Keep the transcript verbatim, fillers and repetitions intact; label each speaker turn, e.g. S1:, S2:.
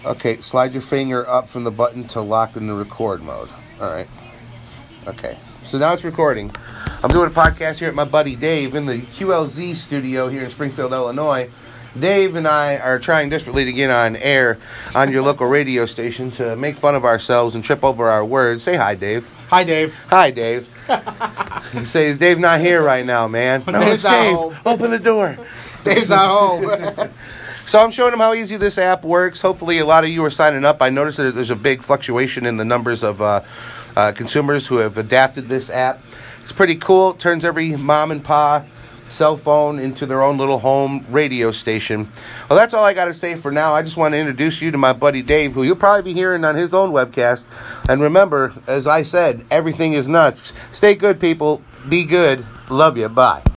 S1: Okay, slide your finger up from the button to lock in the record mode. All right. Okay. So now it's recording. I'm doing a podcast here at my buddy Dave in the Q L Z studio here in Springfield, Illinois. Dave and I are trying desperately to get on air on your local radio station to make fun of ourselves and trip over our words. Say hi, Dave.
S2: Hi, Dave.
S1: Hi, Dave. You say, is Dave not here right now, man? No,
S2: Dave's
S1: it's Dave.
S2: home.
S1: Open the door.
S2: Dave's not home.
S1: So I'm showing them how easy this app works. Hopefully a lot of you are signing up. I noticed that there's a big fluctuation in the numbers of uh, uh, consumers who have adapted this app. It's pretty cool. It turns every mom and pa cell phone into their own little home radio station. Well, that's all I got to say for now. I just want to introduce you to my buddy Dave, who you'll probably be hearing on his own webcast. And remember, as I said, everything is nuts. Stay good, people. Be good. Love you. Bye.